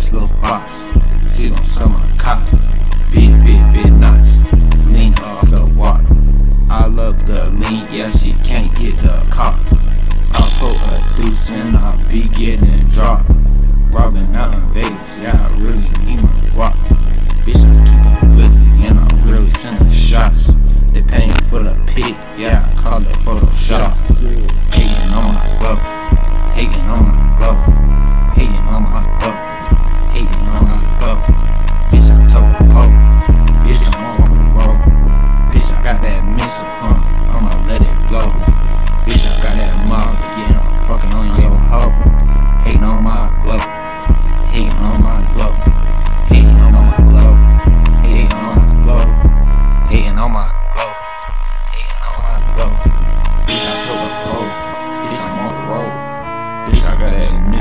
this little fox. She gon' sell my cock. Big knots. Lean off the water. I love the lean, yeah, she can't get the cock. I put a deuce and I be getting dropped. Robbing out in Vegas, yeah, I really need my guap. Bitch, I keep it glizzy and I'm really sending shots. They paying for the pic, yeah, I call it Photoshop. Hating on my glove, hating on my glove, hating on my glove, hating on my glove. Bitch, I told the Pope, bitch, I'm on the road. Bitch, I got that missile, I'ma let it blow. Bitch, I got that mob, yeah, I'm fucking on your hoe. Hating on my glove, hating on my glove, hating on my glove, hating on my glove, hating on my glove, hating on my glove. Bitch, I told the Pope, bitch, I'm on the road. Bitch, I got that